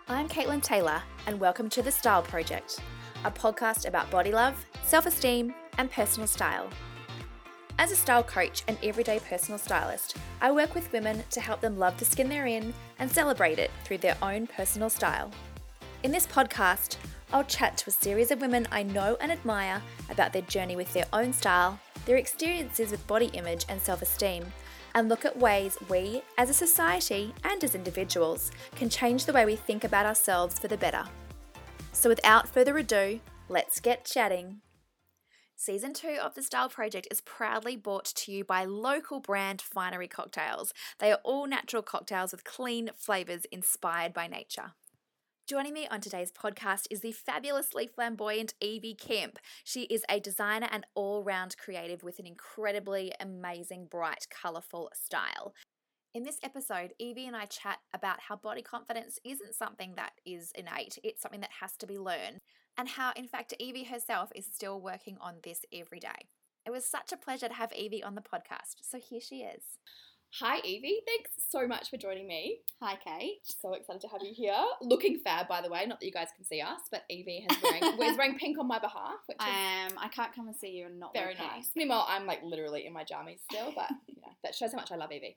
I'm Caitlin Taylor, and welcome to The Style Project, a podcast about body love, self-esteem, and personal style. As a style coach and everyday personal stylist, I work with women to help them love the skin they're in and celebrate it through their own personal style. In this podcast, I'll chat to a series of women I know and admire about their journey with their own style, their experiences with body image and self-esteem, and look at ways we, as a society and as individuals, can change the way we think about ourselves for the better. So without further ado, let's get chatting. Season 2 of The Style Project is proudly brought to you by local brand Finery Cocktails. They are all natural cocktails with clean flavours inspired by nature. Joining me on today's podcast is the fabulously flamboyant Evie Kemp. She is a designer and all-round creative with an incredibly amazing, bright, colourful style. In this episode, Evie and I chat about how body confidence isn't something that is innate, it's something that has to be learned, and how, in fact, Evie herself is still working on this every day. It was such a pleasure to have Evie on the podcast, so here she is. Hi Evie, thanks so much for joining me. Hi Kate. So excited to have you here. Looking fab, by the way, not that you guys can see us, but Evie is wearing pink on my behalf. Which is I can't come and see you and not very wear nice. Meanwhile, I'm like literally in my jammies still, but that shows how much I love Evie.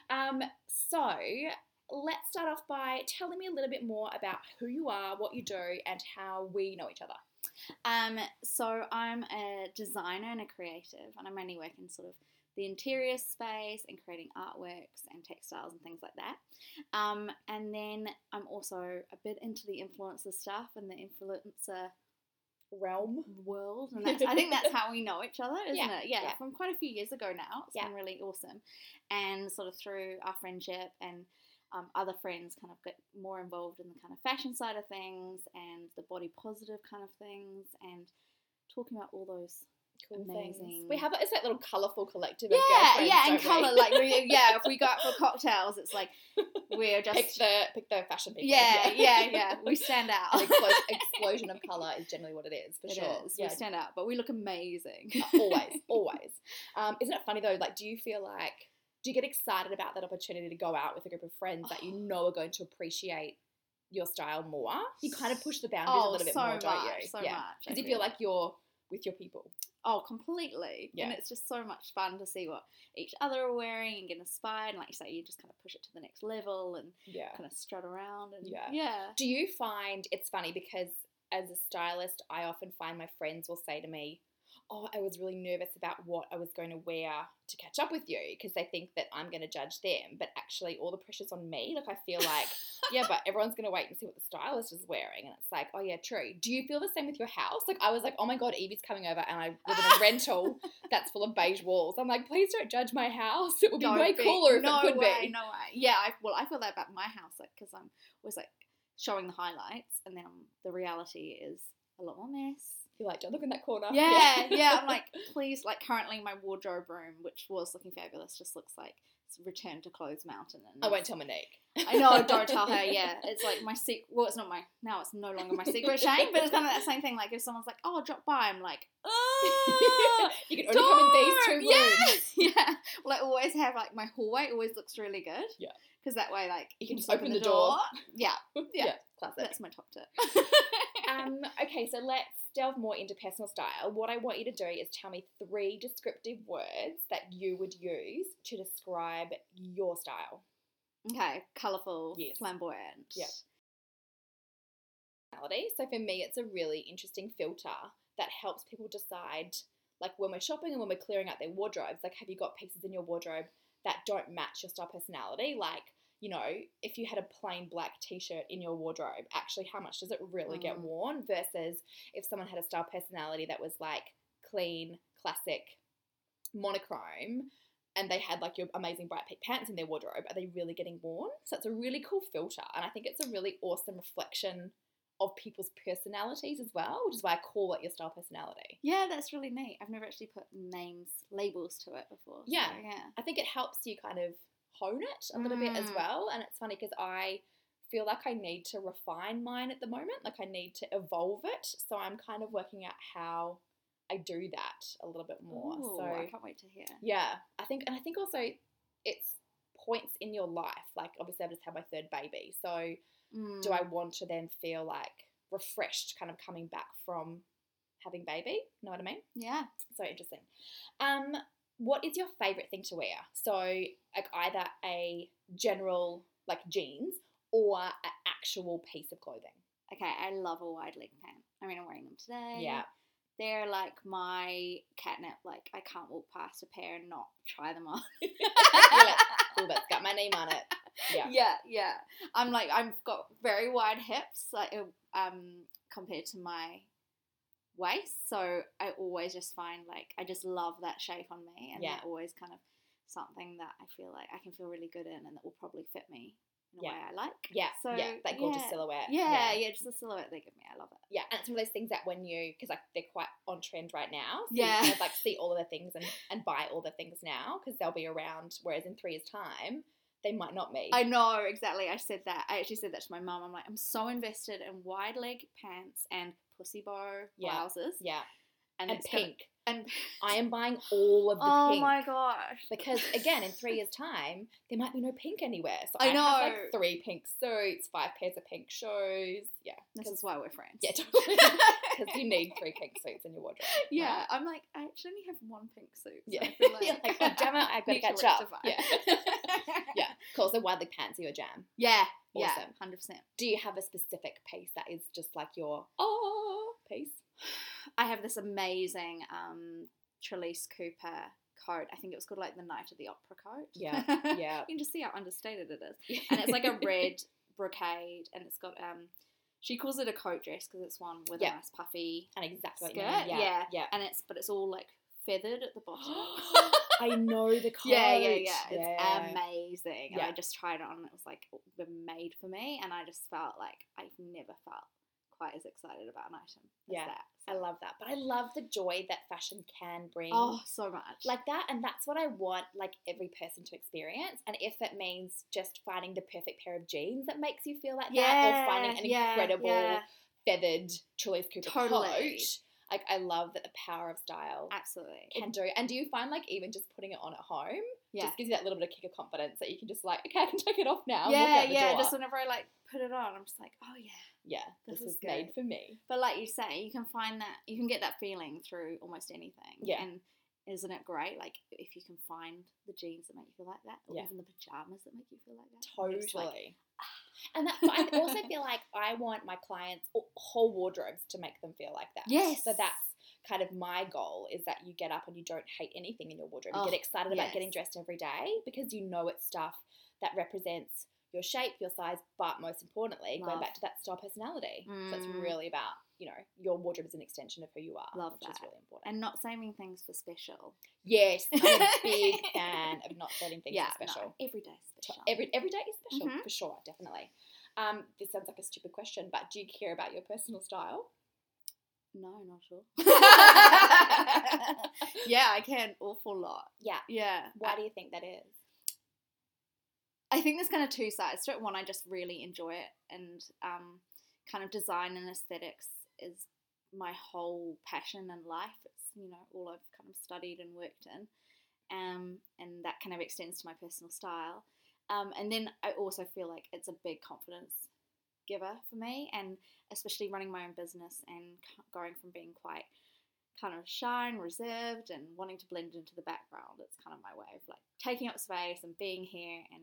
So let's start off by telling me a little bit more about who you are, what you do, and how we know each other. So I'm a designer and a creative, and I mainly work in sort of the interior space and creating artworks and textiles and things like that. And then I'm also a bit into the influencer stuff and the influencer realm world, and I think that's how we know each other, isn't it? Yeah, from quite a few years ago now. It's been really awesome, and sort of through our friendship and other friends kind of get more involved in the kind of fashion side of things and the body positive kind of things, and talking about all those cool amazing things. We have it's that little colourful collective. Yeah, of girlfriends, and colour. Like if we go out for cocktails, it's like we're just pick the fashion people. Yeah. We stand out. An explosion of colour is generally what it is, for sure. It is. Yeah. We stand out, but we look amazing. Always. Isn't it funny though? Like, do you get excited about that opportunity to go out with a group of friends that you know are going to appreciate your style more? You kind of push the boundaries a little bit more, don't you? So much. Because you feel like you're with your people. Oh, completely. Yeah. And it's just so much fun to see what each other are wearing and get inspired. And like you say, you just kind of push it to the next level and kind of strut around. And Do you find, it's funny because as a stylist, I often find my friends will say to me, oh, I was really nervous about what I was going to wear to catch up with you because they think that I'm going to judge them. But actually all the pressure's on me. Like I feel like, but everyone's going to wait and see what the stylist is wearing. And it's like, oh yeah, true. Do you feel the same with your house? Like I was like, oh my God, Evie's coming over and I live in a rental that's full of beige walls. I'm like, please don't judge my house. It would be way cooler if it could be. No way. Yeah, I feel that about my house because I'm always like showing the highlights and then the reality is a lot more mess. You're like, don't look in that corner. Yeah. I'm like, please, like currently my wardrobe room, which was looking fabulous, just looks like it's return to clothes mountain. And I won't tell Monique. I know, don't tell her, it's like my secret, well, it's no longer my secret shame, but it's kind of that same thing, like if someone's like, oh, drop by, I'm like, you can only come in these 2 rooms. Yeah. Well, I always have, like, my hallway always looks really good. Yeah. Because that way, like, you can just open the door. Yeah. Classic. That's my top tip. Okay, so let's delve more into personal style. What I want you to do is tell me 3 descriptive words that you would use to describe your style. Okay, colourful, flamboyant. Yeah. So for me, it's a really interesting filter that helps people decide, like when we're shopping and when we're clearing out their wardrobes, like have you got pieces in your wardrobe that don't match your style personality? Like, if you had a plain black t-shirt in your wardrobe, actually how much does it really get worn versus if someone had a style personality that was like clean, classic, monochrome, and they had like your amazing bright pink pants in their wardrobe, are they really getting worn? So it's a really cool filter, and I think it's a really awesome reflection of people's personalities as well, which is why I call it your style personality. Yeah, that's really neat. I've never actually put labels to it before. Yeah. So, yeah. I think it helps you kind of hone it a little bit as well, and it's funny because I feel like I need to refine mine at the moment, like I need to evolve it, so I'm kind of working out how I do that a little bit more. Ooh, so I can't wait to hear. Yeah, I think also it's points in your life, like obviously I've just had my 3rd baby, so do I want to then feel like refreshed kind of coming back from having baby? Know what I mean? Yeah. So interesting. What is your favourite thing to wear? So like either a general like jeans or an actual piece of clothing. Okay, I love a wide leg pant. I mean, I'm wearing them today. Yeah. They're like my catnip. Like, I can't walk past a pair and not try them on. You're like, oh, that's got my name on it. Yeah. Yeah. I'm like, I've got very wide hips, like, compared to my waist. So I always just find, like, I just love that shape on me. And they're always kind of something that I feel like I can feel really good in and that will probably fit me in a way I like. Yeah, so, that gorgeous silhouette. Yeah, just the silhouette they give me. I love it. Yeah, and it's one of those things that when you, because like they're quite on trend right now. So you kind of like see all of the things and buy all the things now because they'll be around, whereas in 3 years' time, they might not be. I know, exactly. I actually said that to my mum. I'm like, I'm so invested in wide leg pants and pussy bow blouses. Yeah. And it's pink. And I am buying all of the pink. Oh my gosh. Because again, in 3 years' time, there might be no pink anywhere. So I know. have like 3 pink suits, 5 pairs of pink shoes. Yeah. This is why we're friends. Yeah, totally. Because you need 3 pink suits in your wardrobe. Yeah. Right? I'm like, I actually only have 1 pink suit. So Yeah. I feel like, You're like, oh, damn it, I've got to catch up. Yeah. Yeah. Cool. So wide leg pants are your jam. Yeah. Awesome. Yeah. 100%. Do you have a specific piece that is just like your piece? I have this amazing Trelise Cooper coat. I think it was called like the Night of the Opera coat. Yeah. You can just see how understated it is. And it's like a red brocade, and it's got she calls it a coat dress because it's one with a nice puffy and exactly skirt. Yeah. And it's all like feathered at the bottom. I know the coat. Yeah. It's amazing. Yeah. And I just tried it on, and it was like made for me, and I just felt like I've never felt quite as excited about an item as that. So. I love that. But I love the joy that fashion can bring. Oh, so much. Like that, and that's what I want like every person to experience. And if it means just finding the perfect pair of jeans that makes you feel like that, or finding an incredible feathered Trelise Cooper coat. Like, I love that the power of style absolutely can do. And do you find, like, even just putting it on at home just gives you that little bit of kick of confidence that you can just, like, okay, I can take it off now. Yeah. Just whenever I, like, put it on, I'm just like, oh, yeah. Yeah, this is made for me. But like you say, you can find that, you can get that feeling through almost anything. Yeah. And isn't it great? Like, if you can find the jeans that make you feel like that, or even the pajamas that make you feel like that. Totally. And that's, I also feel like I want my clients' whole wardrobes to make them feel like that. Yes. So that's kind of my goal, is that you get up and you don't hate anything in your wardrobe. You get excited about getting dressed every day because you know it's stuff that represents your shape, your size, but most importantly, going back to that style personality. So it's really about, you know, your wardrobe is an extension of who you are. Love which that. is really important. And not saving things for special. Yes, I'm a big fan of not saving things for special. No, every day is special. Every day is special, for sure, definitely. This sounds like a stupid question, but do you care about your personal style? No, not at all. Yeah, I care an awful lot. Yeah. Why do you think that is? I think there's kind of 2 sides to it. One, I just really enjoy it, and kind of design and aesthetics is my whole passion in life. It's, you know, all I've kind of studied and worked in, and that kind of extends to my personal style. And then I also feel like it's a big confidence giver for me, and especially running my own business and going from being quite kind of shy and reserved and wanting to blend into the background. It's kind of my way of like taking up space and being here and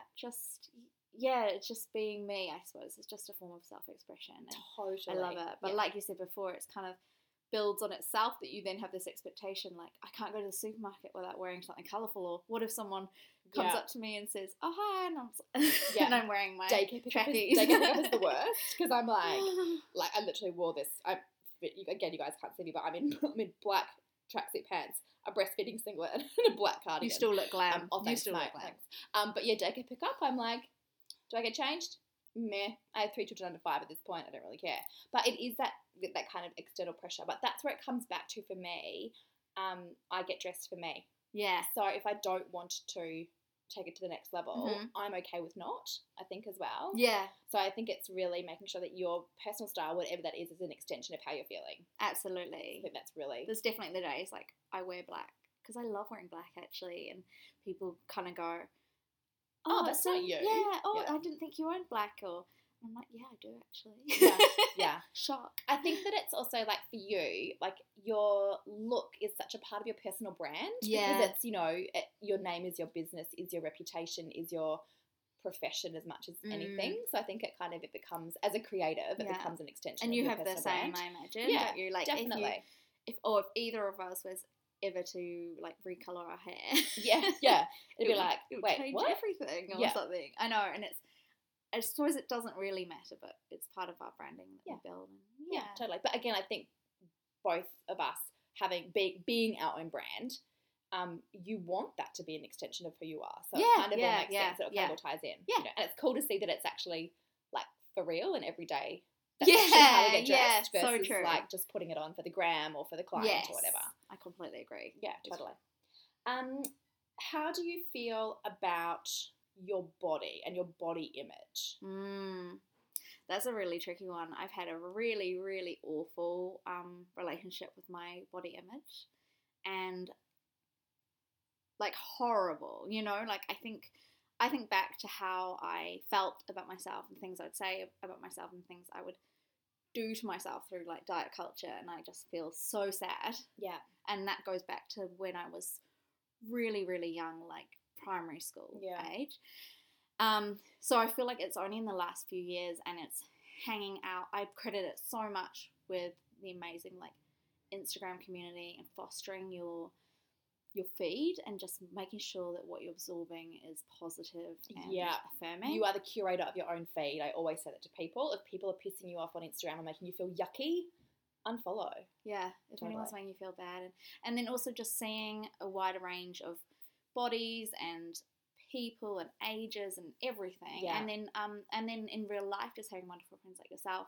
it's just being me, I suppose. It's just a form of self-expression. Totally. I love it. But like you said before, it's kind of builds on itself that you then have this expectation, like, I can't go to the supermarket without wearing something colourful, or what if someone comes up to me and says, oh, hi, and I'm, and I'm wearing my trackies. Daycare pickup is the worst, because I'm like, I literally wore this, again, you guys can't see me, but I'm in black tracksuit pants, a breastfeeding singlet, and a black cardigan. You still look glam. You still look glam. But yeah, daycare pickup, I'm like, do I get changed? Meh. I have 3 children under 5 at this point. I don't really care. But it is that kind of external pressure. But that's where it comes back to for me. I get dressed for me. Yeah. So if I don't want to take it to the next level, I'm okay with not, I think, as well. Yeah. So I think it's really making sure that your personal style, whatever that is an extension of how you're feeling. Absolutely. I think that's really... There's definitely the days, like, I wear black because I love wearing black, actually, and people kind of go, oh, that's not you. Yeah, I didn't think you owned black, or I'm like, yeah, I do actually. Yeah, yeah. Shock. I think that it's also like for you, like your look is such a part of your personal brand. Yeah. Because it's, you know, your name is your business, is your reputation, is your profession as much as anything. So I think it becomes, as a creative, it becomes an extension and of you your have the personal same, brand. I imagine. Yeah, don't you? Like, definitely. If either of us was ever to like recolor our hair, yeah, it'd be like, it would wait, change what? everything or Yeah. something. I know, and I suppose it doesn't really matter, but it's part of our branding that we build. And Yeah, totally. But again, I think both of us being our own brand, you want that to be an extension of who you are. So it kind of all makes sense. It kind of all ties in. Yeah. You know? And it's cool to see that it's actually like for real and every day. That's actually how we get dressed versus so true. like just putting it on for the gram or for the client or whatever. I completely agree. Yeah, totally. How do you feel about your body and your body image? That's a really tricky one. I've had a really, really awful relationship with my body image, and like horrible, you know, like I think back to how I felt about myself and things I'd say about myself and things I would do to myself through like diet culture, and I just feel so sad. Yeah. And that goes back to when I was really, really young, like primary school age. So I feel like it's only in the last few years, and it's hanging out. I credit it so much with the amazing like Instagram community and fostering your feed and just making sure that what you're absorbing is positive and affirming. You are the curator of your own feed. I always say that to people. If people are pissing you off on Instagram or making you feel yucky, unfollow. Yeah, if anyone's making you feel bad. And then also just seeing a wider range of bodies and people and ages and everything. Yeah. And then in real life, just having wonderful friends like yourself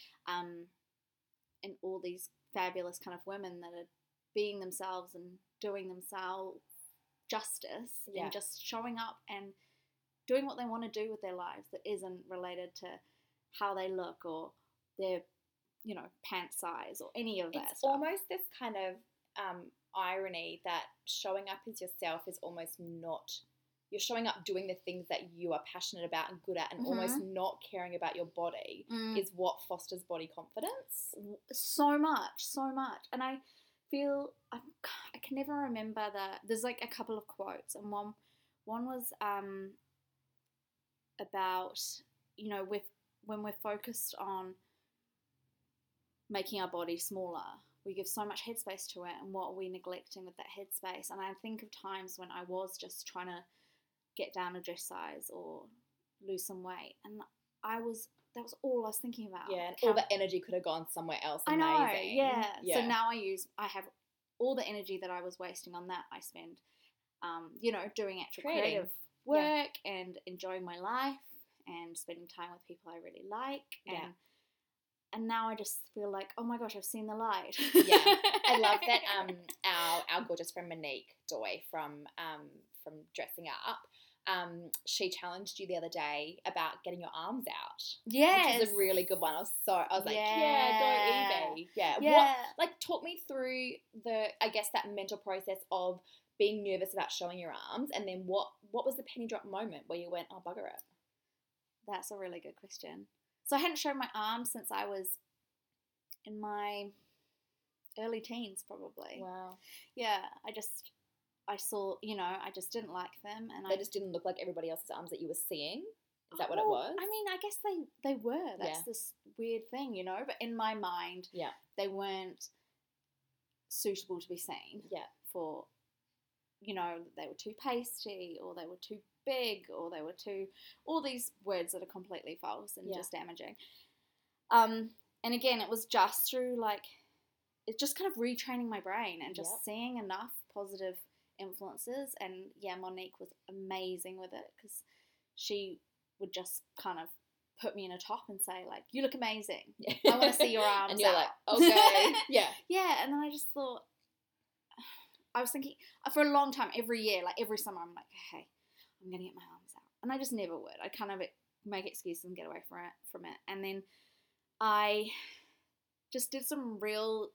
and all these fabulous kind of women that are being themselves and doing themselves justice and just showing up and doing what they want to do with their lives that isn't related to how they look or their, you know, pant size or any of that It's stuff. almost this kind of irony that showing up as yourself is almost not, you're showing up doing the things that you are passionate about and good at, and almost not caring about your body is what fosters body confidence. So much. And I feel I can never remember there's like a couple of quotes, and one was about, you know, when we're focused on making our body smaller, we give so much headspace to it, and what are we neglecting with that headspace? And I think of times when I was just trying to get down a dress size or lose some weight, and that was all I was thinking about. Yeah, and all the energy could have gone somewhere else. I amazing. know, yeah. So now I have all the energy that I was wasting on that, I spend, you know, doing actual creative work and enjoying my life and spending time with people I really like. And now I just feel like, oh my gosh, I've seen the light. Yeah, I love that. Our gorgeous friend Monique Doy from Dressing Up, she challenged you the other day about getting your arms out. Yes. Which is a really good one. I was like, go Evie. Yeah. What, talk me through I guess that mental process of being nervous about showing your arms, and then what was the penny drop moment where you went, oh, bugger it? That's a really good question. So I hadn't shown my arms since I was in my early teens, probably. Wow. Yeah, I saw, you know, I just didn't like them, and they just didn't look like everybody else's arms that you were seeing. Is that what it was? I mean, I guess they were. That's this weird thing, you know. But in my mind, they weren't suitable to be seen. Yeah. For, you know, they were too pasty, or they were too big, or they were too, all these words that are completely false and just damaging. And again, it was just through it's just kind of retraining my brain and just seeing enough positive influences. And Monique was amazing with it, because she would just kind of put me in a top and say, like, you look amazing. I want to see your arms. And you're out. like, okay. Yeah. Yeah. And then I just thought, I was thinking for a long time, every year, like every summer, I'm like, hey, I'm going to get my arms out. And I just never would. I'd kind of make excuses and get away from it. And then I just did some real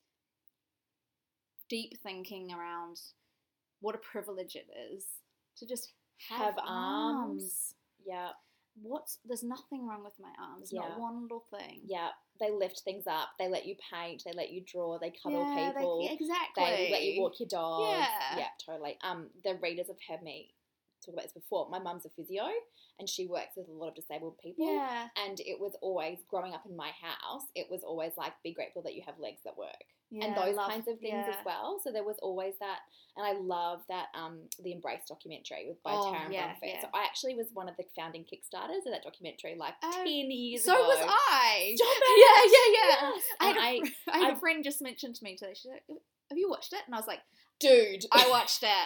deep thinking around what a privilege it is to just have arms. Yeah. there's nothing wrong with my arms, Yeah. not one little thing. Yeah, they lift things up. They let you paint. They let you draw. They cuddle Yeah, people. exactly. They let you walk your dog. Yeah. Totally. The readers have heard me talk about this before. My mum's a physio, and she works with a lot of disabled people. Yeah. And it was always, growing up in my house, it was always like, be grateful that you have legs that work. Yeah, And those kinds of things as well. So there was always that, and I love that the Embrace documentary by Taryn Brumfitt. Yeah. So I actually was one of the founding Kickstarters of that documentary 10 years so ago. So was I. Stop it! Yeah. Yes. I had a friend just mentioned to me today. She's like, "Have you watched it?" And I was like, dude, I watched it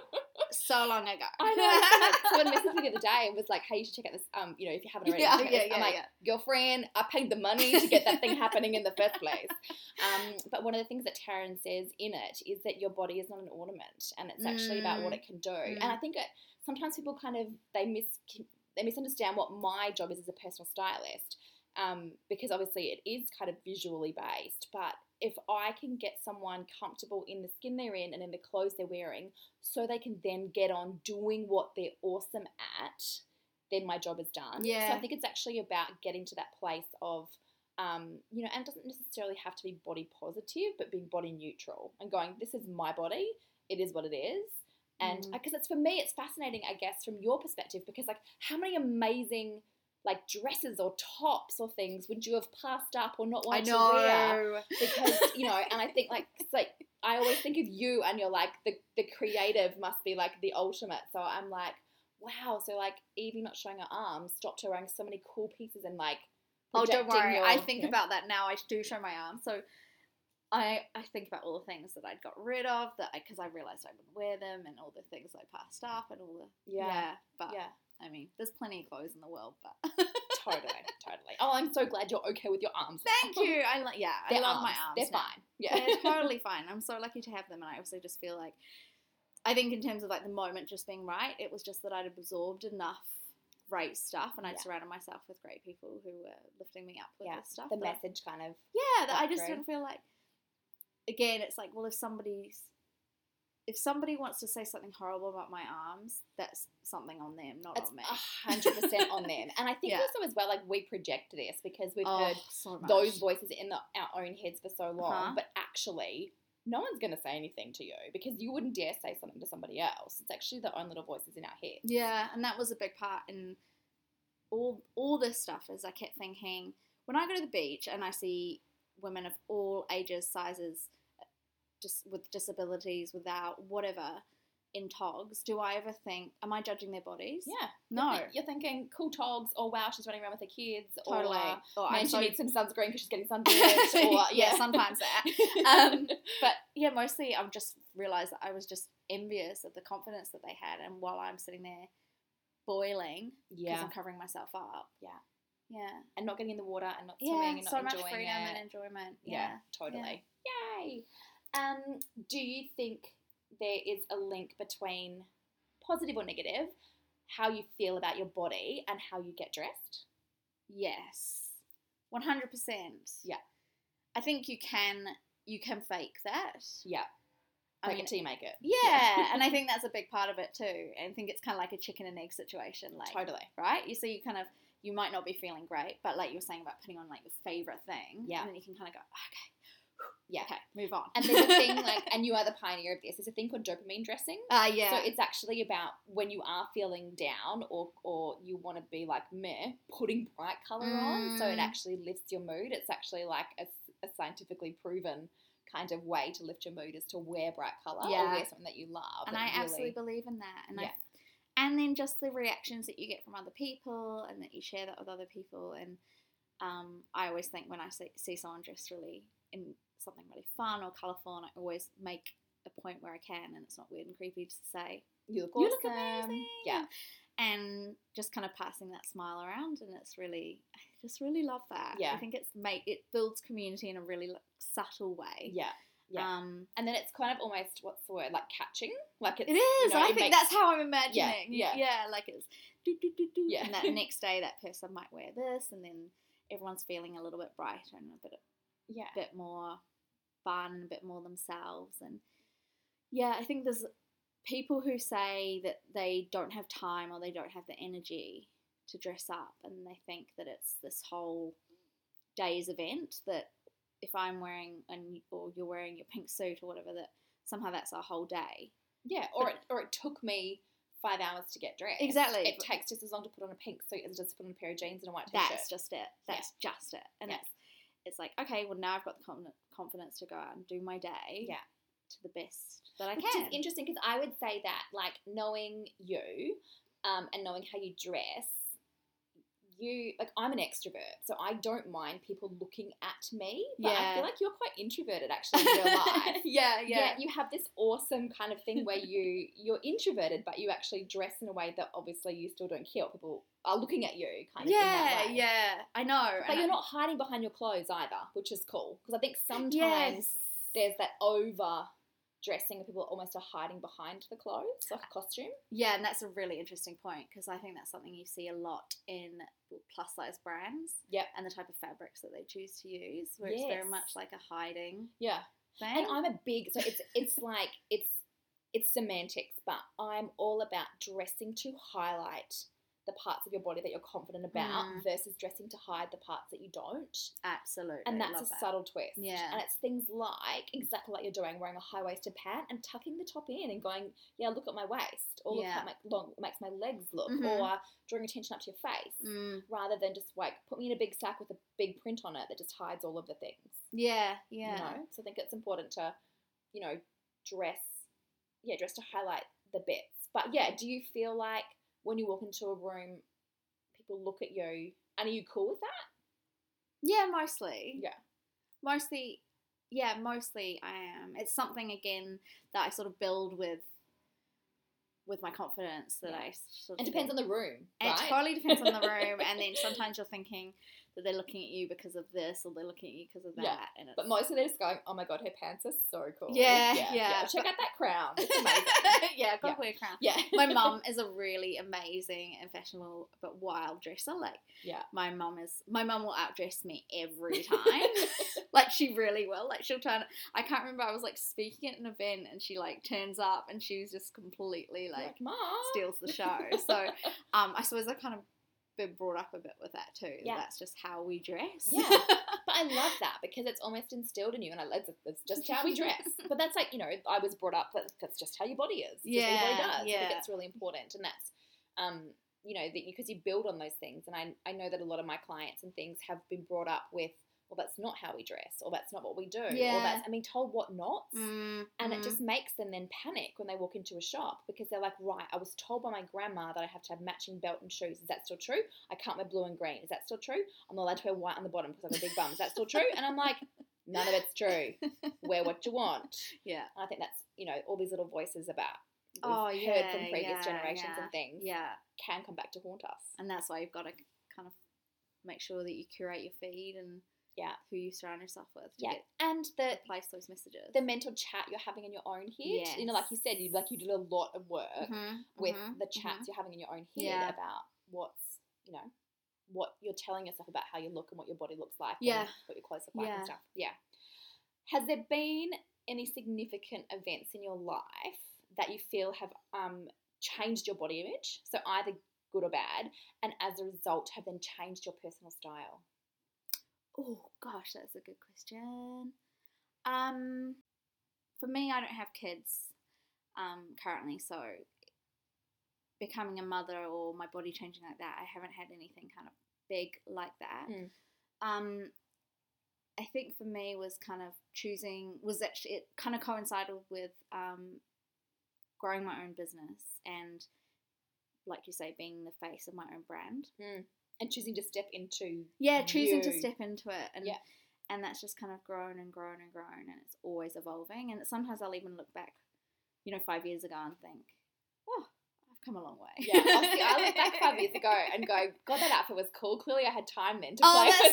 so long ago. I know. Someone messaged me the other day and was like, "Hey, you should check out this. If you haven't already, check this." I'm like, girlfriend, I paid the money to get that thing happening in the first place. But one of the things that Taryn says in it is that your body is not an ornament, and it's actually about what it can do. And I think sometimes people kind of they misunderstand what my job is as a personal stylist, because obviously it is kind of visually based, but if I can get someone comfortable in the skin they're in and in the clothes they're wearing so they can then get on doing what they're awesome at, then my job is done. Yeah. So I think it's actually about getting to that place of, and it doesn't necessarily have to be body positive, but being body neutral and going, this is my body, it is what it is. And because it's, for me, it's fascinating, I guess, from your perspective, because like how many amazing like dresses or tops or things would you have passed up or not wanted to wear? Because, and I think like, it's like, I always think of you and you're like, the creative must be like the ultimate. So I'm like, wow. So like Evie not showing her arms stopped her wearing so many cool pieces and like, oh, don't worry. I think about that now. I do show my arms. So I think about all the things that I'd got rid of because I realized I wouldn't wear them, and all the things I passed up and all the, but I mean, there's plenty of clothes in the world, but totally. Oh, I'm so glad you're okay with your arms. Thank you. I love my arms. They're fine. Yeah, they're totally fine. I'm so lucky to have them, and I also just feel like, I think in terms of like the moment just being right, it was just that I'd absorbed enough great stuff, and I'd surrounded myself with great people who were lifting me up with this stuff. The message kind of that I just didn't feel like. Again, it's like, well, if somebody wants to say something horrible about my arms, that's something on them, not on me. 100% on them. And I think also as well, like we project this because we've heard so those voices in our own heads for so long, but actually no one's going to say anything to you because you wouldn't dare say something to somebody else. It's actually their own little voices in our heads. Yeah, and that was a big part in all this stuff, is I kept thinking, when I go to the beach and I see women of all ages, sizes, just with disabilities, without whatever, in togs, do I ever think, am I judging their bodies? Yeah. No. You're thinking, cool togs, or wow, she's running around with her kids, totally. Or man, she needs some sunscreen because she's getting sunburned, or sometimes that. But yeah, mostly I've just realised that I was just envious of the confidence that they had, and while I'm sitting there boiling because I'm covering myself up. Yeah. And not getting in the water and not swimming and not so enjoying much freedom and enjoyment. Yeah, totally. Yeah. Yay. Do you think there is a link between positive or negative, how you feel about your body and how you get dressed? Yes. 100%. Yeah. I think you can fake that. Yeah. I mean, until you make it. Yeah, and I think that's a big part of it too. And I think it's kind of like a chicken and egg situation. Like, totally. Right? You might not be feeling great, but like you were saying about putting on like your favourite thing. Yeah. And then you can kind of go, okay. Yeah. Okay, move on. And there's a thing and you are the pioneer of this, there's a thing called dopamine dressing. Yeah. So it's actually about when you are feeling down or you want to be like meh, putting bright colour on, so it actually lifts your mood. It's actually like a scientifically proven kind of way to lift your mood is to wear bright colour or wear something that you love. And I absolutely believe in that. And and then just the reactions that you get from other people and that you share that with other people. And I always think when I see someone dressed really in something really fun or colourful, and I always make a point where I can, and it's not weird and creepy to say, you look awesome. You look amazing. Yeah. And just kind of passing that smile around, and I just really love that. Yeah. I think it builds community in a really subtle way. Yeah. Yeah. And then it's kind of almost, what's the word, like catching? Like it's, it is. I think that's how I'm imagining. Yeah. Yeah, like it's do. Yeah. And that next day that person might wear this, and then everyone's feeling a little bit brighter and a bit more fun and a bit more themselves. And I think there's people who say that they don't have time or they don't have the energy to dress up, and they think that it's this whole day's event, that if I'm wearing or you're wearing your pink suit or whatever, that somehow that's our whole day. Yeah, or it took me 5 hours to get dressed. Exactly. It takes just as long to put on a pink suit as it does to put on a pair of jeans and a white t-shirt. That's just it. That's just it. And it's like, okay, well, now I've got the confidence to go out and do my day to the best that I can. Which is interesting, because I would say that, like, knowing you and knowing how you dress, I'm an extrovert, so I don't mind people looking at me, but I feel like you're quite introverted actually in real life. Yeah, you have this awesome kind of thing where you're introverted, but you actually dress in a way that obviously you still don't care what people are looking at you, kind of in that way. Yeah, I know. But you're not hiding behind your clothes either, which is cool, because I think sometimes there's that over dressing where people almost are hiding behind the clothes, like a costume. Yeah, and that's a really interesting point, because I think that's something you see a lot in plus size brands. Yep. And the type of fabrics that they choose to use, where it's very much like a hiding thing. And I'm a big, so it's like, it's semantics, but I'm all about dressing to highlight the parts of your body that you're confident about versus dressing to hide the parts that you don't. Absolutely. And that's subtle twist. Yeah. And it's things like, exactly like you're doing, wearing a high-waisted pant and tucking the top in and going, yeah, look at my waist, or look how makes my legs look, or drawing attention up to your face, rather than just like, put me in a big sack with a big print on it that just hides all of the things. Yeah. You know? So I think it's important to, you know, dress to highlight the bits. But yeah, do you feel like when you walk into a room, people look at you, and are you cool with that? Yeah, mostly. Yeah. Mostly I am. It's something, again, that I sort of build with my confidence that I sort of... It depends on the room, right? It totally depends on the room, and then sometimes you're thinking that they're looking at you because of this, or they're looking at you because of that. Yeah. And but mostly they're just going, oh my God, her pants are so cool. Yeah. Check out that crown. It's amazing. I've got to wear a crown. Yeah. My mum is a really amazing and fashionable but wild dresser. Like, my mum will outdress me every time. Like, she really will. Like, she'll turn... I can't remember, I was, like, speaking at an event, and she, like, turns up, and she was just completely, like steals the show. So, I suppose I kind of been brought up a bit with that too. Yeah. That's just how we dress. Yeah. But I love that, because it's almost instilled in you, and it's just how we dress. But that's like, you know, I was brought up that that's just how your body is. Just how your body does. I think it's really important, and that's, you know, because you build on those things. And I know that a lot of my clients and things have been brought up with, well, that's not how we dress, or that's not what we do, or that's, I mean, told what not, and it just makes them then panic when they walk into a shop, because they're like, right, I was told by my grandma that I have to have matching belt and shoes. Is that still true? I can't wear blue and green. Is that still true? I'm not allowed to wear white on the bottom because I've got a big bum. Is that still true? And I'm like, none of it's true. Wear what you want. Yeah. And I think that's, you know, all these little voices about we've heard from previous generations and things can come back to haunt us. And that's why you've got to kind of make sure that you curate your feed and who you surround yourself with to get and place those messages. The mental chat you're having in your own head. Yes. You know, like you said, you did a lot of work with the chats you're having in your own head about what's, you know, what you're telling yourself about how you look and what your body looks like and what your clothes look like and stuff. Yeah. Has there been any significant events in your life that you feel have changed your body image? So either good or bad, and as a result have then changed your personal style? Oh gosh, that's a good question. For me, I don't have kids currently, so becoming a mother or my body changing like that, I haven't had anything kind of big like that. I think for me was actually, it kind of coincided with growing my own business and, like you say, being the face of my own brand. And choosing to step into to step into it. And that's just kind of grown and grown and grown, and it's always evolving. And sometimes I'll even look back, 5 years ago and think, oh, I've come a long way. Yeah, I look back 5 years ago and go, God, that outfit was cool. Clearly I had time then to play with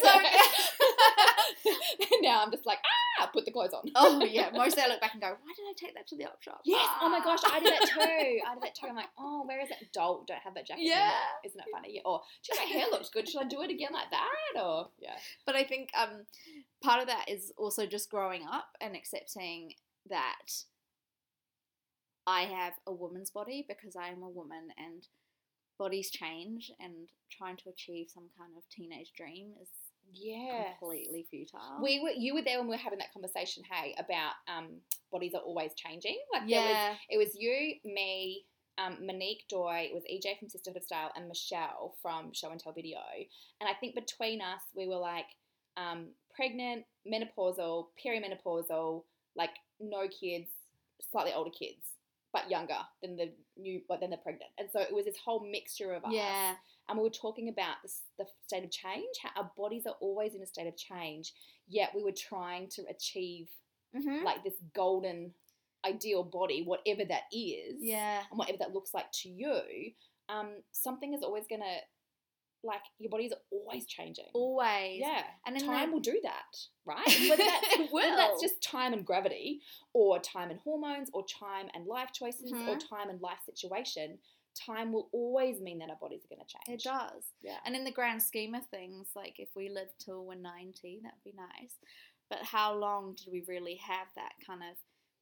it. Now I'm just like, put the clothes on. Oh, yeah. Mostly I look back and go, why did I take that to the op shop? Yes. Oh, my gosh. I did that too. I'm like, oh, where is it? Don't have that jacket anymore. Isn't it funny? Or, gee, my hair looks good. Should I do it again like that? Or, But I think part of that is also just growing up and accepting that I have a woman's body because I am a woman, and bodies change and trying to achieve some kind of teenage dream is completely futile. You were there when we were having that conversation, hey, about bodies are always changing. Like it was you, me, Monique Doy, it was EJ from Sisterhood of Style, and Michelle from Show and Tell Video. And I think between us, we were like pregnant, menopausal, perimenopausal, like no kids, slightly older kids, but younger than the pregnant. And so it was this whole mixture of us. Yeah. And we were talking about the state of change, how our bodies are always in a state of change, yet we were trying to achieve like this golden ideal body, whatever that is, and whatever that looks like to you. Something is always going to, like, your body is always changing. Always. Yeah. And time will do that, right? Whether that's just time and gravity, or time and hormones, or time and life choices, or time and life situation, time will always mean that our bodies are going to change. It does. Yeah. And in the grand scheme of things, like if we live till we're 90, that'd be nice. But how long did we really have that kind of,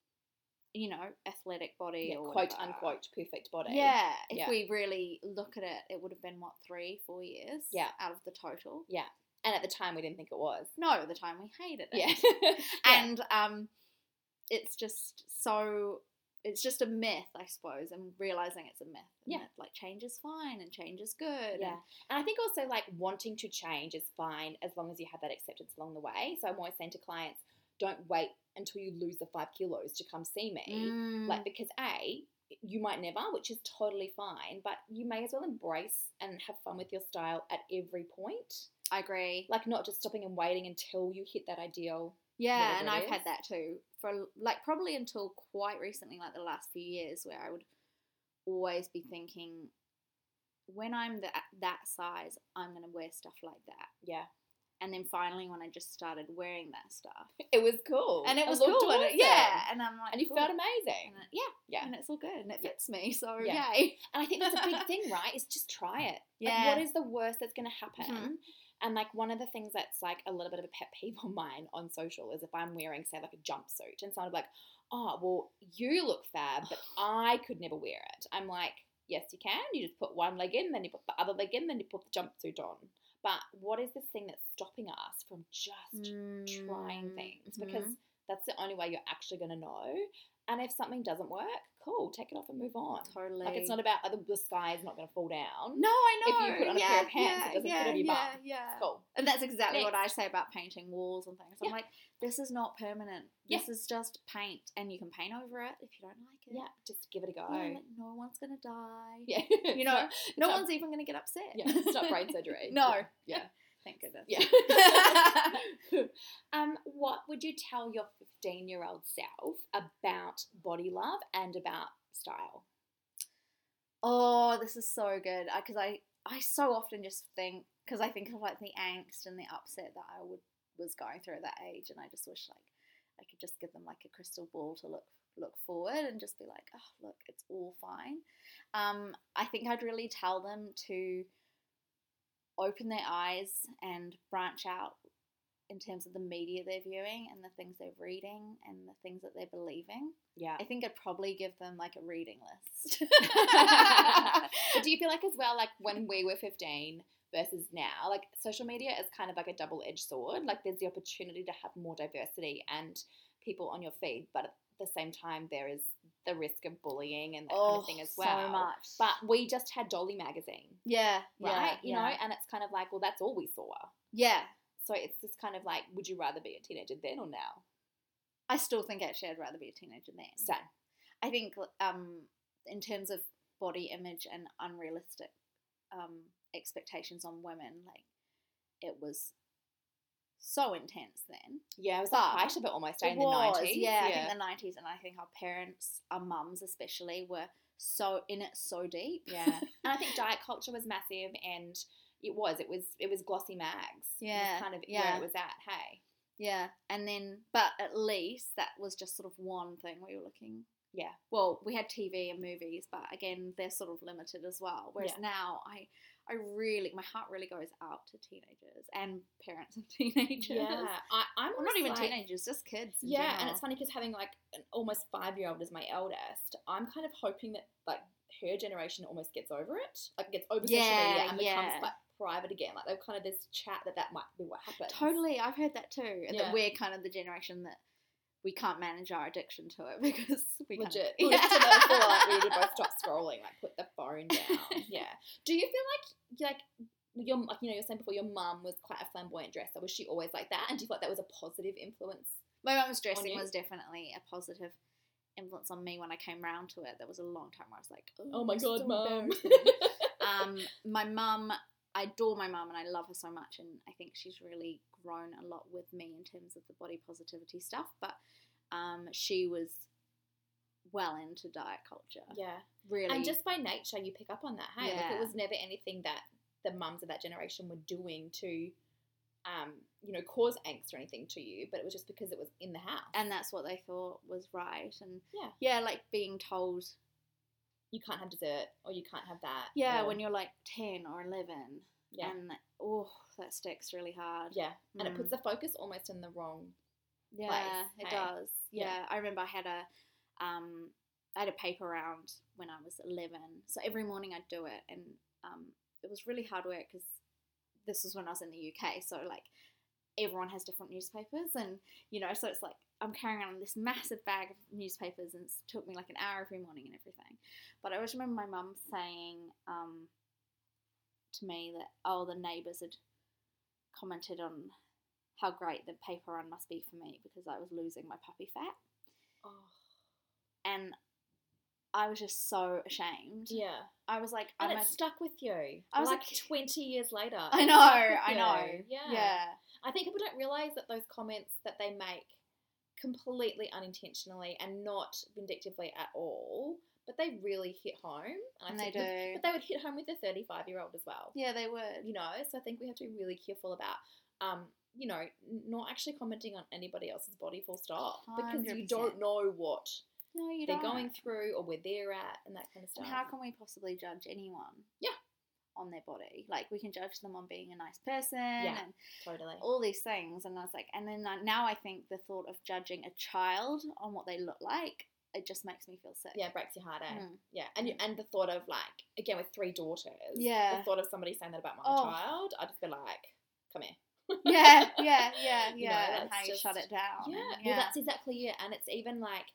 you know, athletic body, or quote unquote perfect body? Yeah. If we really look at it, it would have been 3-4 years out of the total. Yeah. And at the time we didn't think it was. No, at the time we hated it. Yeah. And it's just so, it's just a myth, I suppose, and realising it's a myth. And that, like, change is fine and change is good. Yeah. And I think also, like, wanting to change is fine as long as you have that acceptance along the way. So I'm always saying to clients, don't wait until you lose the 5 kilos to come see me. Like, because you might never, which is totally fine, but you may as well embrace and have fun with your style at every point. I agree. Like, not just stopping and waiting until you hit that ideal. Yeah, and I've had that too for, like, probably until quite recently, like the last few years, where I would always be thinking, when I'm that size, I'm going to wear stuff like that. Yeah. And then finally, when I just started wearing that stuff, it was cool. And it was cool. Awesome. And I'm like, and you felt amazing. And and it's all good, and it fits me, so yay. And I think that's a big thing, right? Is just try it. Yeah. Like, what is the worst that's going to happen? And, like, one of the things that's, like, a little bit of a pet peeve of mine on social is if I'm wearing, say, like, a jumpsuit, and someone will be like, oh, well, you look fab, but I could never wear it. I'm like, yes, you can. You just put one leg in, then you put the other leg in, then you put the jumpsuit on. But what is this thing that's stopping us from just trying things? Because that's the only way you're actually going to know. And if something doesn't work, cool, take it off and move on. Totally. Like, it's not about the sky is not going to fall down. No, I know. If you put on a pair of pants, it doesn't fit over your bum. Yeah. Cool. And that's exactly what I say about painting walls and things. I'm like, this is not permanent. This is just paint, and you can paint over it if you don't like it. Yeah, just give it a go. Yeah, like, no one's going to die. Yeah. You know, no one's even going to get upset. Yeah, it's not brain surgery. No. Yeah. Thank goodness. Yeah. What would you tell your 15-year-old self about body love and about style? Oh, this is so good. Because I so often just think, because I think of, like, the angst and the upset that I was going through at that age, and I just wish, like, I could just give them, like, a crystal ball to look forward and just be like, oh, look, it's all fine. I think I'd really tell them to open their eyes and branch out in terms of the media they're viewing and the things they're reading and the things that they're believing. Yeah. I think I'd probably give them, like, a reading list. But do you feel like, as well, like, when we were 15 versus now, like, social media is kind of like a double-edged sword. Like, there's the opportunity to have more diversity and people on your feed, but at the same time there is the risk of bullying and that kind of thing as well. So much. But we just had Dolly magazine. Yeah. Right? You know, and it's kind of like, well, that's all we saw. Yeah. So it's just kind of like, would you rather be a teenager then or now? I still think actually I'd rather be a teenager then. Same. I think in terms of body image and unrealistic expectations on women, like, it was so intense then. Yeah, it was the height of it almost in the 90s. Yeah, I think the 90s, and I think our parents, our mums especially, were so in it so deep. Yeah. And I think diet culture was massive, and it was glossy mags. Yeah. It was kind of where it was at, hey. Yeah. And then, but at least that was just sort of one thing we were looking. Yeah. Well, we had TV and movies, but again, they're sort of limited as well. Whereas now, I really, my heart really goes out to teenagers and parents of teenagers. Yeah. I'm not even teenagers, just kids. Yeah, and it's funny because having, like, an almost 5-year-old as my eldest, I'm kind of hoping that, like, her generation almost gets over it, like gets over social media and becomes quite private again. Like they've kind of this chat that might be what happens. Totally, I've heard that too. And that we're kind of the generation that we can't manage our addiction to it because we legit. Can't. We need to both stop scrolling, like put the phone down. Yeah. Do you feel like you're saying before your mum was quite a flamboyant dresser? Was she always like that? And do you feel like that was a positive influence? My mum's dressing was definitely a positive influence on me when I came round to it. There was a long time where I was like, oh my God, Mum. My mum, I adore my mum and I love her so much, and I think she's really grown a lot with me in terms of the body positivity stuff, but she was well into diet culture. Yeah. Really. And just by nature you pick up on that, hey? Like it was never anything that the mums of that generation were doing to cause angst or anything to you, but it was just because it was in the house. And that's what they thought was right. And like being told you can't have dessert or you can't have that. Yeah, when you're like 10 or 11. Yeah. And that sticks really hard. Yeah. And it puts the focus almost in the wrong place. It does. Yeah. I remember I had a paper round when I was 11. So every morning I'd do it, and it was really hard work because this was when I was in the UK, so like everyone has different newspapers, and so it's like I'm carrying around this massive bag of newspapers, and it took me like an hour every morning and everything. But I always remember my mum saying to me that the neighbours had commented on how great the paper run must be for me because I was losing my puppy fat. And I was just so ashamed. Yeah. I was like... And it stuck with you. I was like 20 years later. I know. Yeah. I think people don't realise that those comments that they make completely unintentionally and not vindictively at all, but they really hit home. And they do. But they would hit home with a 35-year-old as well. Yeah, they would. So I think we have to be really careful about... not actually commenting on anybody else's body full stop. 100%. Because you don't know what they're going through or where they're at and that kind of stuff. And how can we possibly judge anyone? Yeah. On their body. Like, we can judge them on being a nice person. Yeah, and totally. all these things. And I was like, and then now I think the thought of judging a child on what they look like, it just makes me feel sick. Yeah, it breaks your heart, eh? Yeah, and the thought of, like, again, with 3 daughters, the thought of somebody saying that about my child, I'd just be like, come here. Yeah. And how you shut it down. Yeah, well, that's exactly it. And it's even like,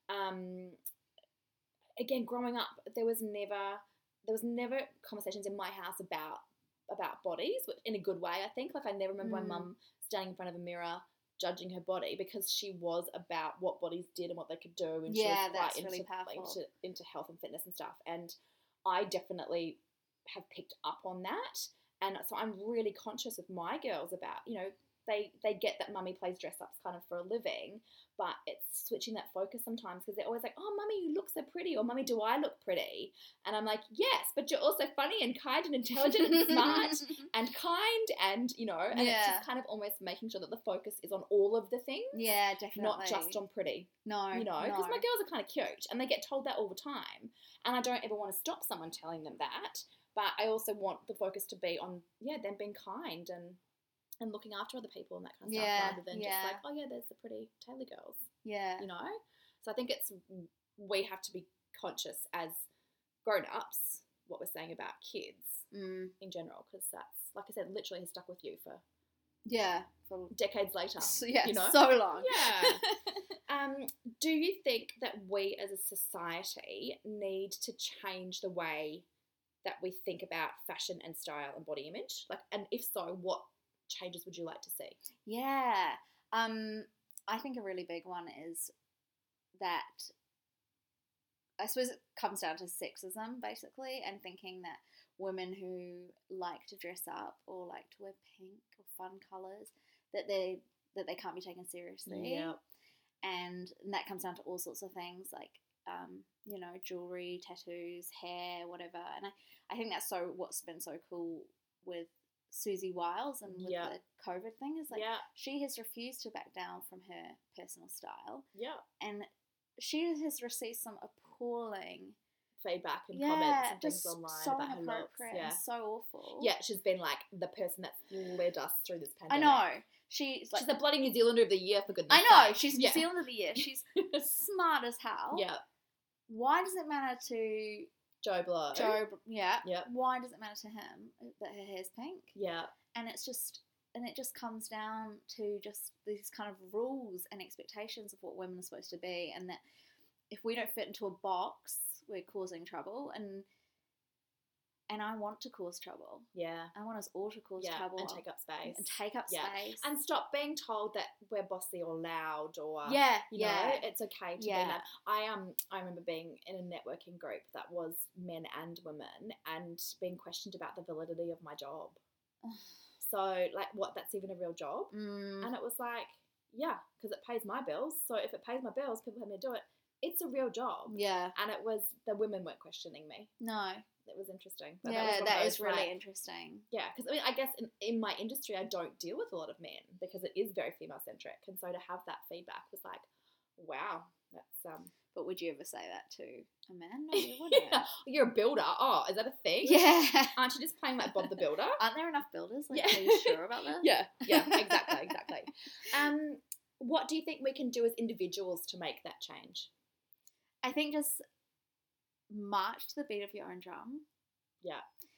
again, growing up, there was never conversations in my house about bodies, but in a good way, I think. Like, I never remember my mum standing in front of a mirror judging her body, because she was about what bodies did and what they could do, and she was quite into health and fitness and stuff. And I definitely have picked up on that. And so I'm really conscious of my girls about, they get that mummy plays dress ups kind of for a living, but it's switching that focus sometimes, because they're always like, oh, mummy, you look so pretty, or mummy, do I look pretty? And I'm like, yes, but you're also funny and kind and intelligent and smart and kind, and and it's just kind of almost making sure that the focus is on all of the things. Yeah, definitely. Not just on pretty. No. Because my girls are kind of cute and they get told that all the time, and I don't ever want to stop someone telling them that, but I also want the focus to be on, them being kind and looking after other people and that kind of stuff, rather than just like, oh yeah, there's the pretty Taylor girls. Yeah. So I think we have to be conscious as grown-ups what we're saying about kids in general, because that's, like I said, literally has stuck with you for decades later. So long. Yeah. Do you think that we as a society need to change the way that we think about fashion and style and body image? Like, and if so, what changes would you like to see? Yeah. I think a really big one is that, I suppose it comes down to sexism, basically, and thinking that women who like to dress up or like to wear pink or fun colours, that they can't be taken seriously. Yeah. And that comes down to all sorts of things, like jewelry, tattoos, hair, whatever. And I think that's what's been so cool with Susie Wiles and with the COVID thing is, like, she has refused to back down from her personal style. Yeah. And she has received some appalling feedback and comments and things online so about her looks. Yeah, so awful. Yeah, she's been like the person that's led us through this pandemic. I know. She's the bloody New Zealander of the year, for goodness sake. I know, she's New Zealander of the year. She's smart as hell. Yeah. Why does it matter to Joe Blow. Yeah. Yep. Why does it matter to him that her hair's pink? Yeah. And it just comes down to just these kind of rules and expectations of what women are supposed to be, and that if we don't fit into a box, we're causing trouble. And I want to cause trouble. Yeah. I want us all to cause trouble. And take up space. Space. And stop being told that we're bossy or loud or, yeah, you know, it's okay to be Yeah. loud. I remember being in a networking group that was men and women and being questioned about the validity of my job. So, like, what, that's even a real job? And it was like, yeah, because it pays my bills. So if it pays my bills, people have me to do it. It's a real job. Yeah. And it was, the women weren't questioning me. No. It was interesting. But Yeah, that is really like, interesting. yeah, because I mean, I guess in my industry, I don't deal with a lot of men because it is very female-centric. And so to have that feedback was like, wow, that's... But would you ever say that to a man? No, you wouldn't. Yeah. You're a builder. Oh, is that a thing? Yeah. Aren't you just playing like Bob the Builder? Aren't there enough builders? Like, Yeah. Are you sure about that? Yeah, exactly. What do you think we can do as individuals to make that change? I think just march to the beat of your own drum. Yeah.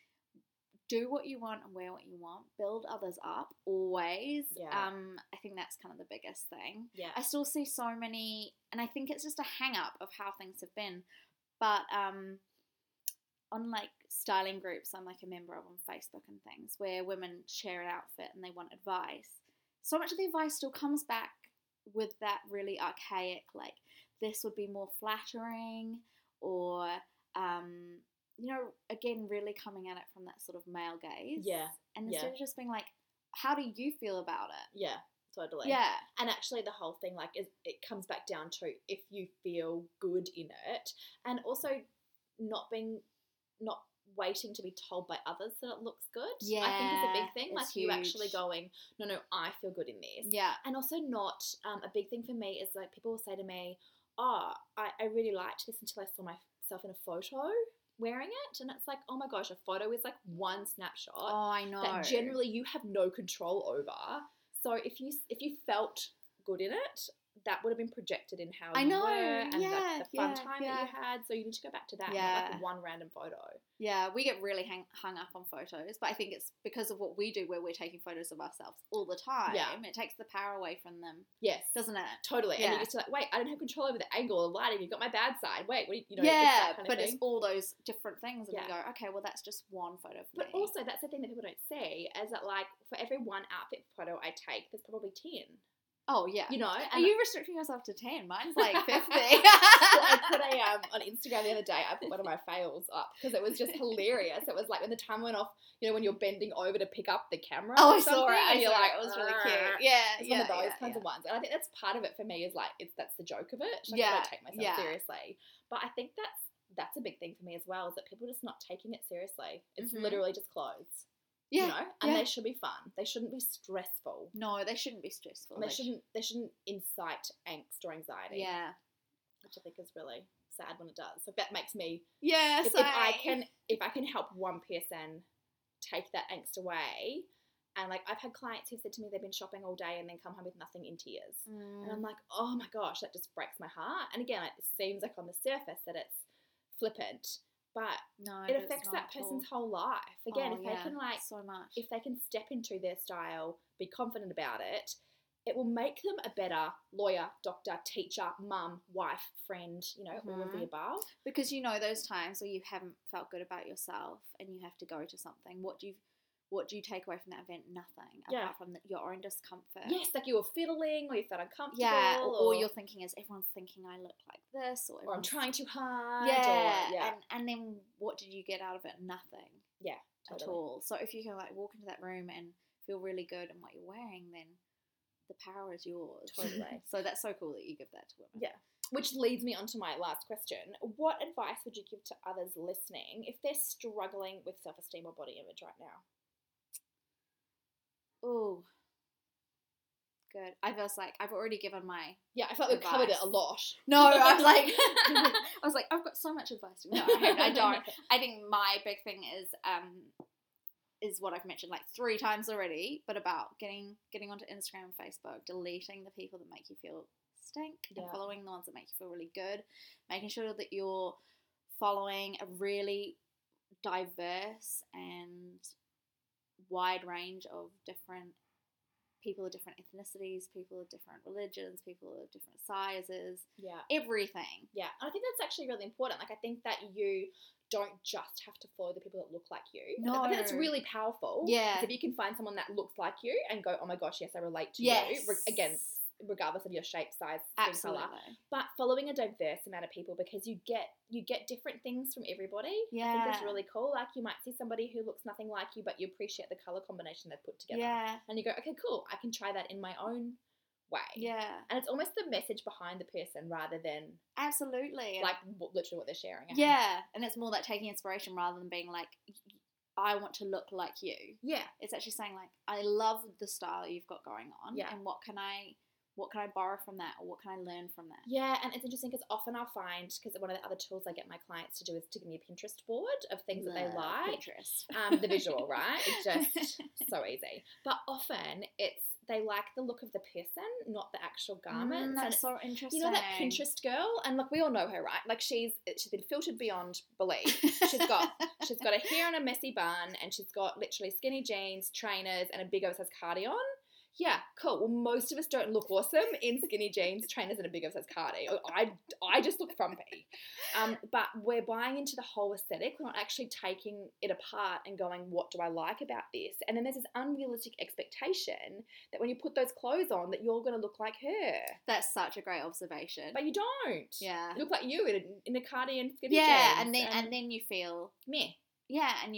Do what you want and wear what you want. Build others up, always. Yeah. I think that's kind of the biggest thing. Yeah. I still see so many, and I think it's just a hang-up of how things have been. But on, like, styling groups I'm, like, a member of on Facebook and things, where women share an outfit and they want advice, so much of the advice still comes back with that really archaic, like, this would be more flattering, or, you know, again, really coming at it from that sort of male gaze. Yeah. And instead of just being like, how do you feel about it? Yeah, totally. Yeah. And actually the whole thing, like, it comes back down to if you feel good in it, and also not waiting to be told by others that it looks good. Yeah, I think is a big thing. Like, it's you huge. actually going, no, I feel good in this. Yeah. And also not, a big thing for me is, like, people will say to me, oh, I really liked this until I saw myself in a photo wearing it. And it's like, oh my gosh, a photo is like one snapshot. Oh, I know. That generally you have no control over. So if you felt good in it, that would have been projected in how you were and like the fun time that you had. So you need to go back to that, not like one random photo. Yeah, we get really hung up on photos, but I think it's because of what we do, where we're taking photos of ourselves all the time. Yeah. It takes the power away from them. Yes. Doesn't it? Totally. Yeah. And you're just like, wait, I don't have control over the angle or lighting. You've got my bad side. Wait, what? You know, yeah, it's that kind of but thing. it's all those different things, and Yeah. you go, okay, well, that's just one photo for But me. also, that's the thing that people don't see, is that, like, for every one outfit photo I take, there's probably 10. Oh, yeah. You know? Are And you restricting yourself to 10? Mine's like 50. well, I put on Instagram the other day, I put one of my fails up because it was just hilarious. It was like when the time went off, you know, when you're bending over to pick up the camera. Oh, or I saw something, it. and you're like, it was really cute. "Argh." Yeah, It's one of those kinds of ones. And I think that's part of it for me, is like, that's the joke of it. Like, I don't take myself seriously. But I think that's a big thing for me as well, is that people are just not taking it seriously. It's literally just clothes. Yeah. You know? And they should be fun. They shouldn't be stressful. No, they shouldn't be stressful. And they shouldn't incite angst or anxiety. Yeah. Which I think is really sad when it does. So that makes me, Yeah, if I can help one person take that angst away. And, like, I've had clients who said to me they've been shopping all day and then come home with nothing in tears. And I'm like, oh my gosh, that just breaks my heart. And again, it seems like on the surface that it's flippant, but it affects that person's whole life. Again, if they can, like, so much. if they can step into their style, be confident about it, it will make them a better lawyer, doctor, teacher, mum, wife, friend, you know, all of the above. Because, you know, those times where you haven't felt good about yourself and you have to go to something, what do you take away from that event? Nothing. Apart from your own discomfort. Yes, like you were fiddling or you felt uncomfortable. Yeah, or you're thinking, is everyone's thinking I look like this? Or I'm trying too hard. Yeah, and then what did you get out of it? Nothing. Yeah, totally. At all. So if you can, like, walk into that room and feel really good in what you're wearing, then the power is yours. Totally. So that's so cool that you give that to women. Yeah. Which leads me on to my last question. What advice would you give to others listening if they're struggling with self-esteem or body image right now? Oh, good. I was like, I've already given my Yeah, I felt we've covered it a lot. No, I was like, I've got so much advice to give. No, I don't. I think my big thing is what I've mentioned like 3 times already, but about getting onto Instagram and Facebook, deleting the people that make you feel stink, and following the ones that make you feel really good, making sure that you're following a really diverse and wide range of different people of different ethnicities, people of different religions, people of different sizes, everything. Yeah, and I think that's actually really important. Like, I think that you don't just have to follow the people that look like you. No. I think it's really powerful. Yeah. If you can find someone that looks like you and go, oh my gosh, yes, I relate to Yes. you. Again, regardless of your shape, size, skin Absolutely. colour. But following a diverse amount of people, because you get different things from everybody. Yeah. I think that's really cool. Like, you might see somebody who looks nothing like you, but you appreciate the colour combination they've put together. Yeah. And you go, okay, cool, I can try that in my own way. Yeah. And it's almost the message behind the person rather than Absolutely. like literally what they're sharing. Yeah. And it's more like taking inspiration rather than being like, I want to look like you. Yeah. It's actually saying like, I love the style you've got going on. Yeah. And what can I borrow from that, or what can I learn from that? Yeah, and it's interesting because often I'll find, because one of the other tools I get my clients to do is to give me a Pinterest board of things that they like. Pinterest. The visual, right? It's just so easy. But often they like the look of the person, not the actual garments. That's so interesting. You know that Pinterest girl? And like, we all know her, right? Like, she's been filtered beyond belief. She's got a hair in a messy bun, and she's got literally skinny jeans, trainers, and a big oversized cardi on. Yeah, cool. Well, most of us don't look awesome in skinny jeans, trainers, and a big oversized cardi. I just look frumpy. But we're buying into the whole aesthetic. We're not actually taking it apart and going, what do I like about this? And then there's this unrealistic expectation that when you put those clothes on, that you're going to look like her. That's such a great observation. But you don't. Yeah. You look like you in a cardi and skinny jeans. Yeah, and then you feel meh. Yeah, and you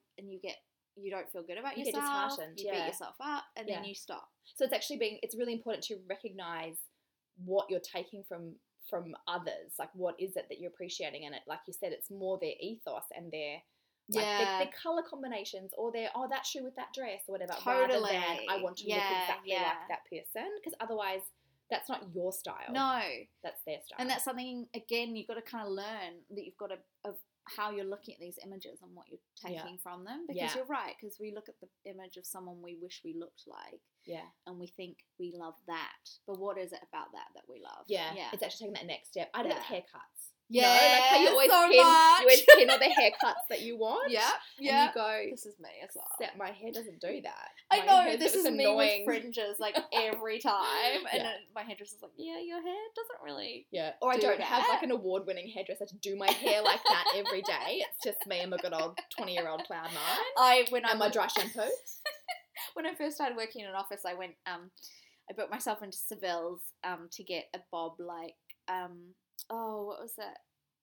don't feel good about yourself. You get disheartened. You beat yourself up, and then you stop. So it's really important to recognize what you're taking from others. Like, what is it that you're appreciating in it? Like you said, it's more their ethos and their their color combinations, or their that shoe with that dress or whatever. Totally. Rather than I want to look exactly like that person, because otherwise that's not your style. No, that's their style. And that's something, again, you've got to kind of learn that you've got to of how you're looking at these images and what you're taking from them, because you're right, because we look at the image of someone we wish we looked like, and we think we love that, but what is it about that we love? It's actually taking that next step. I do haircuts. Yeah, like how you always so pin all the haircuts that you want. Yeah. And you go, this is me as well. Except my hair doesn't do that. I know, this is me with fringes like every time. And then my hairdresser's like, yeah, your hair doesn't really or I don't have like an award-winning hairdresser to do my hair like that every day. It's just me and my good old 20-year-old Cloud9. My dry shampoo. When I first started working in an office, I went, I booked myself into Seville's to get a bob like, what was that?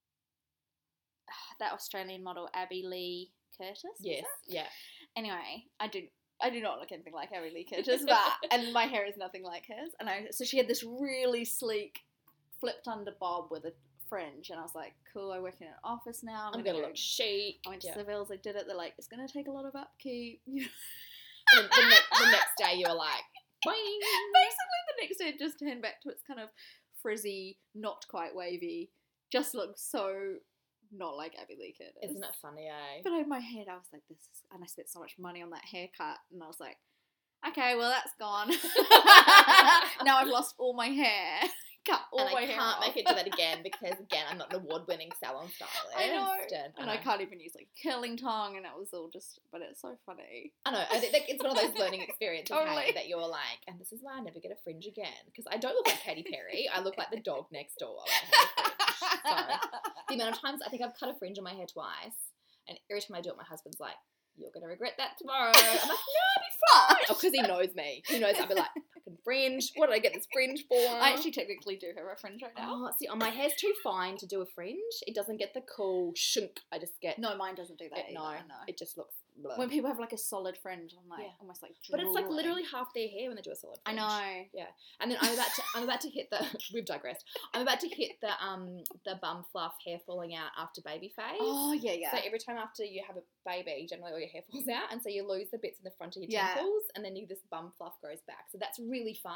That Australian model, Abby Lee Curtis. Yes, yeah. Anyway, I do not look anything like Abby Lee Curtis, and my hair is nothing like hers. And so she had this really sleek, flipped under bob with a fringe, and I was like, cool, I work in an office now. I'm gonna look chic. I went to Seville's, I did it. They're like, it's gonna take a lot of upkeep. And the next day you were like, boing. Basically, the next day it just turned back to its kind of frizzy, not quite wavy. Just looks so not like Abby Lee Curtis. Isn't it funny, eh? But in my head, I was like, and I spent so much money on that haircut, and I was like, okay, well, that's gone. Now I've lost all my hair. Cut all my hair off. I can't make it do that again because, again, I'm not an award-winning salon stylist. I know. And I can't even use like curling tongue, and it was all just, but it's so funny. I know. I think it's one of those learning experiences that you're like, and this is why I never get a fringe again, because I don't look like Katy Perry. I look like the dog next door. So the amount of times I think I've cut a fringe on my hair twice, and every time I do it, my husband's like, you're going to regret that tomorrow. I'm like, no, I'll be fine. Oh, because he knows me. He knows I'll be like, fucking fringe. What did I get this fringe for? I actually technically do have a fringe right now. Oh, see, my hair's too fine to do a fringe. It doesn't get the cool shunk. I just get... No, mine doesn't do that either. No. It just looks... Blah. When people have like a solid fringe, I'm like, almost like drooling. But it's like literally half their hair when they do a solid fringe. I know. Yeah. And then I'm about to hit the... We've digressed. I'm about to hit the bum fluff hair falling out after baby phase. Oh, yeah. So every time after you have a baby, generally all your hair falls out, and so you lose the bits in the front of your temples, and then this bum fluff grows back. So that's really fun.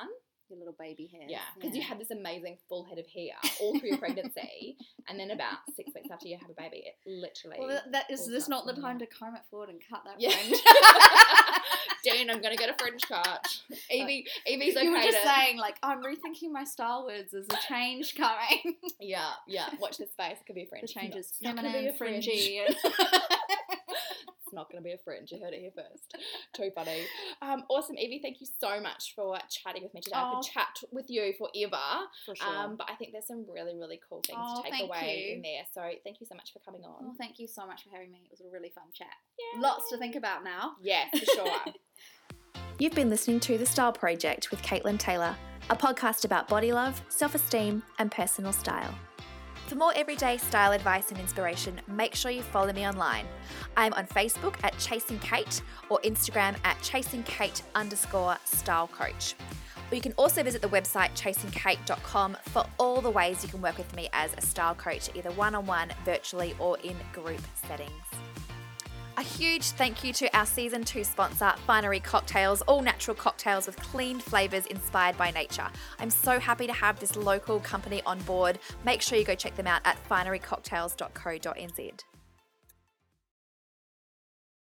your little baby hairs. Yeah, because you had this amazing full head of hair all through your pregnancy, and then about 6 weeks after you have a baby, it literally. Well, is this not the time to comb it forward and cut that fringe? Dean, I'm gonna get a fringe cut. Evie's okay. You were just saying, like, I'm rethinking my style words. There's a change coming. Yeah. Watch this space. It could be a fringe. The change is It's not gonna be feminine, a fringe. fringy. It's not going to be a fringe. You heard it here first. Too funny. Awesome, Evie. Thank you so much for chatting with me today. I could chat with you forever. For sure. But I think there's some really, really cool things to take away in there. So thank you so much for coming on. Well, thank you so much for having me. It was a really fun chat. Yeah. Lots to think about now. Yeah, for sure. You've been listening to The Style Project with Caitlin Taylor, a podcast about body love, self-esteem, and personal style. For more everyday style advice and inspiration, make sure you follow me online. I'm on Facebook at Chasing Kate or Instagram at chasingkate_stylecoach. Or you can also visit the website chasingkate.com for all the ways you can work with me as a style coach, either one-on-one, virtually, or in group settings. A huge thank you to our Season 2 sponsor, Finery Cocktails, all natural cocktails with clean flavours inspired by nature. I'm so happy to have this local company on board. Make sure you go check them out at finerycocktails.co.nz.